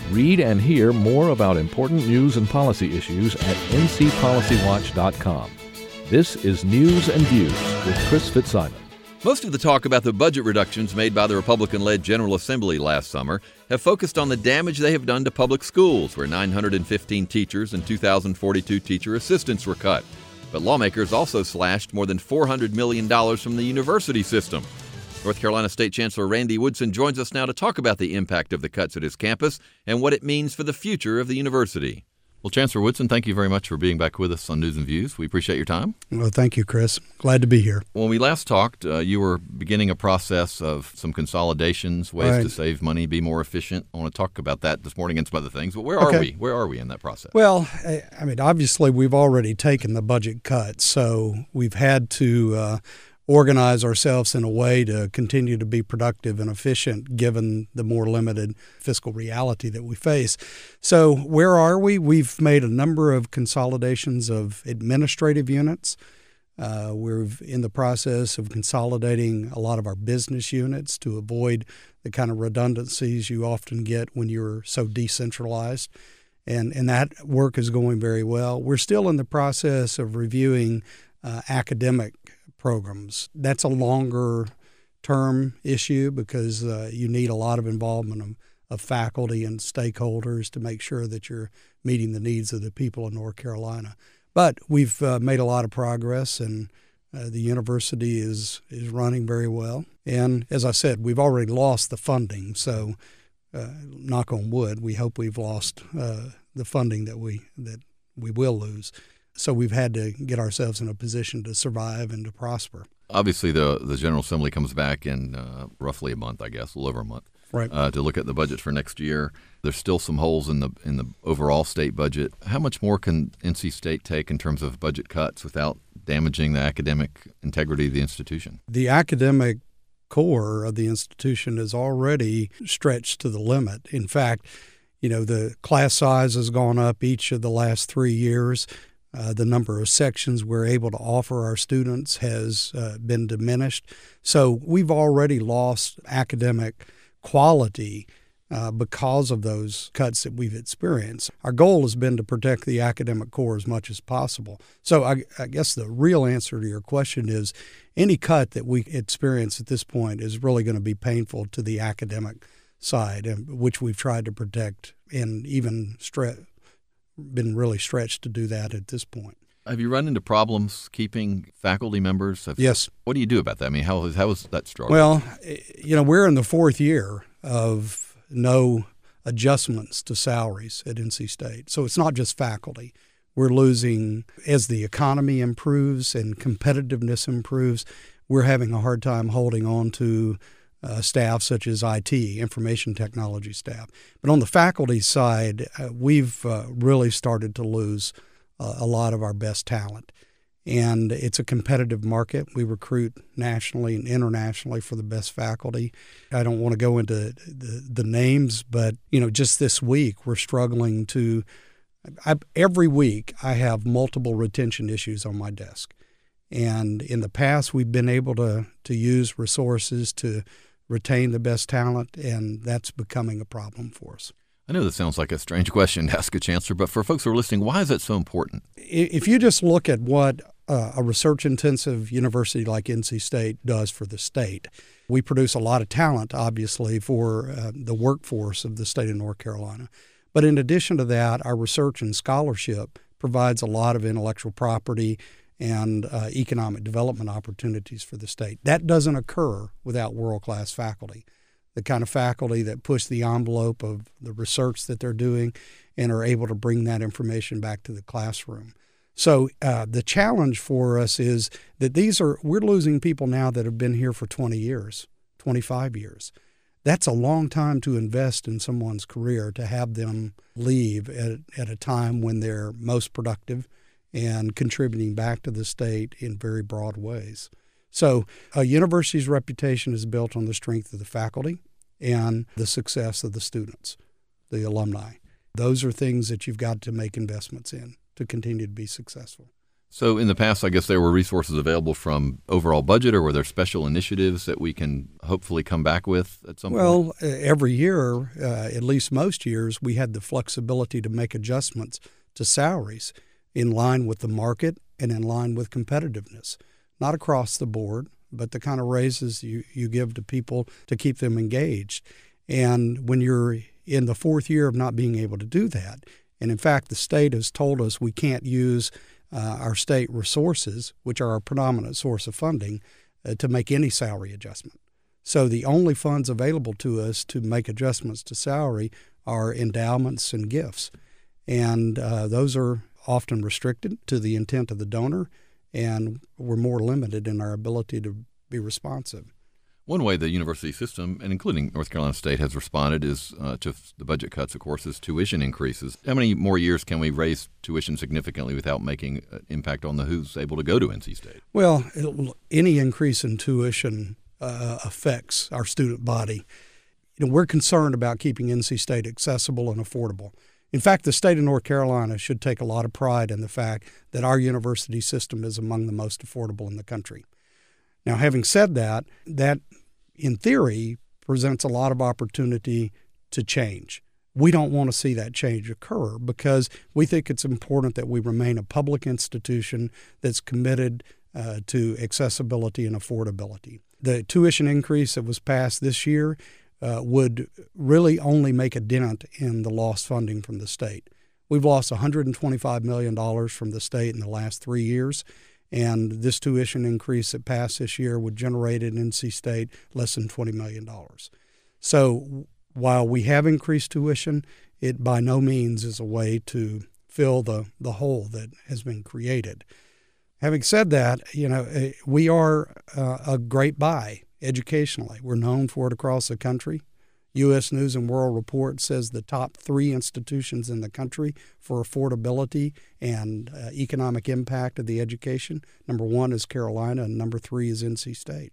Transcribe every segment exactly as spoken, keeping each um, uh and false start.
Read and hear more about important news and policy issues at n c policy watch dot com. This is News and Views with Chris Fitzsimon. Most of the talk about the budget reductions made by the Republican-led General Assembly last summer have focused on the damage they have done to public schools, where nine hundred fifteen teachers and two thousand forty-two teacher assistants were cut. But lawmakers also slashed more than four hundred million dollars from the university system. North Carolina State Chancellor Randy Woodson joins us now to talk about the impact of the cuts at his campus and what it means for the future of the university. Well, Chancellor Woodson, thank you very much for being back with us on News and Views. We appreciate your time. Well, thank you, Chris. Glad to be here. When we last talked, uh, you were beginning a process of some consolidations, ways right. to save money, be more efficient. I want to talk about that this morning and some other things. But where are okay. we? Where are we in that process? Well, I mean, obviously, we've already taken the budget cuts, so we've had to uh, organize ourselves in a way to continue to be productive and efficient given the more limited fiscal reality that we face. So where are we? We've made a number of consolidations of administrative units. Uh, we're in the process of consolidating a lot of our business units to avoid the kind of redundancies you often get when you're so decentralized. And, and that work is going very well. We're still in the process of reviewing uh, academic programs. That's a longer term issue because uh, you need a lot of involvement of, of faculty and stakeholders to make sure that you're meeting the needs of the people in North Carolina. But we've uh, made a lot of progress, and uh, the university is is running very well. And as I said, we've already lost the funding, so uh, knock on wood, we hope we've lost uh, the funding that we that we will lose. So we've had to get ourselves in a position to survive and to prosper. Obviously, the the General Assembly comes back in uh, roughly a month, I guess, a little over a month, right? Uh, to look at the budget for next year. There's still some holes in the in the overall state budget. How much more can N C State take in terms of budget cuts without damaging the academic integrity of the institution? The academic core of the institution is already stretched to the limit. In fact, you know, the class size has gone up each of the last three years. Uh, the number of sections we're able to offer our students has uh, been diminished. So we've already lost academic quality uh, because of those cuts that we've experienced. Our goal has been to protect the academic core as much as possible. So I, I guess the real answer to your question is any cut that we experience at this point is really going to be painful to the academic side, which we've tried to protect and even stretch. Been really stretched to do that at this point. Have you run into problems keeping faculty members? Have, yes. What do you do about that? I mean, how, how is that struggle? Well, you know, we're in the fourth year of no adjustments to salaries at N C State. So it's not just faculty. We're losing, as the economy improves and competitiveness improves, we're having a hard time holding on to Uh, staff such as I T, information technology staff. But on the faculty side, uh, we've uh, really started to lose uh, a lot of our best talent. And it's a competitive market. We recruit nationally and internationally for the best faculty. I don't want to go into the, the names, but you know, just this week we're struggling to I, every week I have multiple retention issues on my desk. And in the past, we've been able to to use resources to retain the best talent, and that's becoming a problem for us. I know this sounds like a strange question to ask a chancellor, but for folks who are listening, why is that so important? If you just look at what uh, a research-intensive university like N C State does for the state, we produce a lot of talent, obviously, for uh, the workforce of the state of North Carolina. But in addition to that, our research and scholarship provides a lot of intellectual property and uh, economic development opportunities for the state. That doesn't occur without world-class faculty, the kind of faculty that push the envelope of the research that they're doing and are able to bring that information back to the classroom. So uh, the challenge for us is that these are we're losing people now that have been here for twenty years, twenty-five years. That's a long time to invest in someone's career, to have them leave at, at a time when they're most productive and contributing back to the state in very broad ways. So a university's reputation is built on the strength of the faculty and the success of the students, the alumni. Those are things that you've got to make investments in to continue to be successful. So in the past, I guess there were resources available from overall budget, or were there special initiatives that we can hopefully come back with at some well, point? Well, every year, uh, at least most years, we had the flexibility to make adjustments to salaries in line with the market and in line with competitiveness. Not across the board, but the kind of raises you, you give to people to keep them engaged. And when you're in the fourth year of not being able to do that, and in fact the state has told us we can't use uh, our state resources, which are our predominant source of funding, uh, to make any salary adjustment. So the only funds available to us to make adjustments to salary are endowments and gifts. And uh, those are often restricted to the intent of the donor, and we're more limited in our ability to be responsive. One way the university system, and including North Carolina State, has responded is uh, to the budget cuts, of course, is tuition increases. How many more years can we raise tuition significantly without making an impact on the who's able to go to N C State? Well, any increase in tuition uh, affects our student body. You know, we're concerned about keeping N C State accessible and affordable. In fact, the state of North Carolina should take a lot of pride in the fact that our university system is among the most affordable in the country. Now, having said that, that in theory presents a lot of opportunity to change. We don't want to see that change occur because we think it's important that we remain a public institution that's committed uh, to accessibility and affordability. The tuition increase that was passed this year uh, would really only make a dent in the lost funding from the state. We've lost one hundred twenty-five million dollars from the state in the last three years. And this tuition increase that passed this year would generate in N C State less than twenty million dollars. So while we have increased tuition, it by no means is a way to fill the, the hole that has been created. Having said that, you know, we are uh, a great buy educationally. We're known for it across the country. U S News and World Report says the top three institutions in the country for affordability and uh, economic impact of the education. Number one is Carolina, and number three is N C State.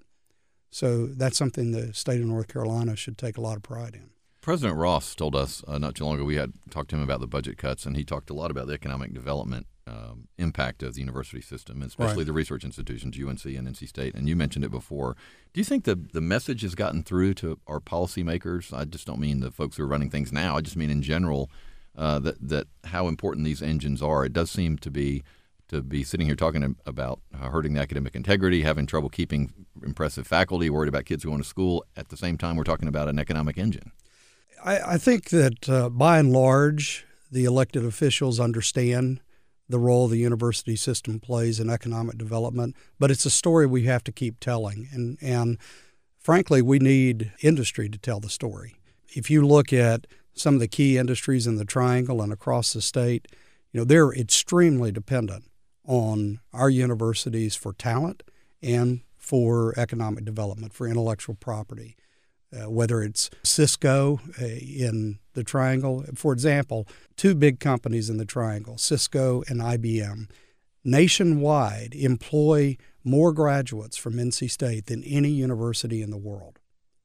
So that's something the state of North Carolina should take a lot of pride in. President Ross told us uh, not too long ago, we had talked to him about the budget cuts, and he talked a lot about the economic development um, impact of the university system, especially right. the research institutions, U N C and N C State, and you mentioned it before. Do you think the, the message has gotten through to our policymakers? I just don't mean the folks who are running things now. I just mean in general uh, that, that how important these engines are. It does seem to be to be sitting here talking about hurting the academic integrity, having trouble keeping impressive faculty, worried about kids going to school. At the same time, we're talking about an economic engine. I, I think that uh, by and large, the elected officials understand the role the university system plays in economic development, but it's a story we have to keep telling. And, and frankly, we need industry to tell the story. If you look at some of the key industries in the Triangle and across the state, you know, they're extremely dependent on our universities for talent and for economic development, for intellectual property. Uh, whether it's Cisco uh, in the Triangle. For example, two big companies in the Triangle, Cisco and I B M, nationwide employ more graduates from N C State than any university in the world.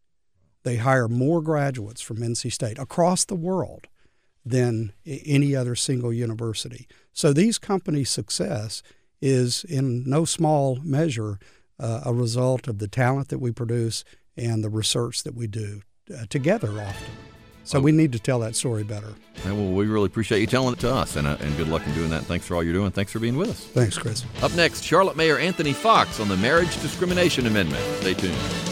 They hire more graduates from N C State across the world than any other single university. So these companies' success is in no small measure uh, a result of the talent that we produce and the research that we do uh, together often. So oh. we need to tell that story better. Well, we really appreciate you telling it to us, and, uh, and good luck in doing that. Thanks for all you're doing. Thanks for being with us. Thanks, Chris. Up next, Charlotte Mayor Anthony Foxx on the Marriage Discrimination Amendment. Stay tuned.